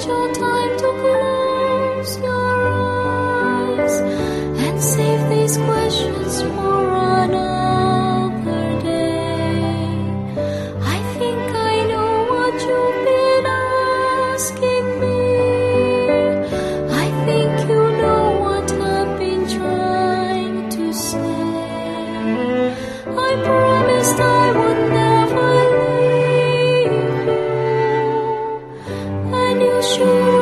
your time to close your eyes and save these questions for another day. I think I know what you've been asking me. I think you know what I've been trying to say. I promised I would never leave you, and you should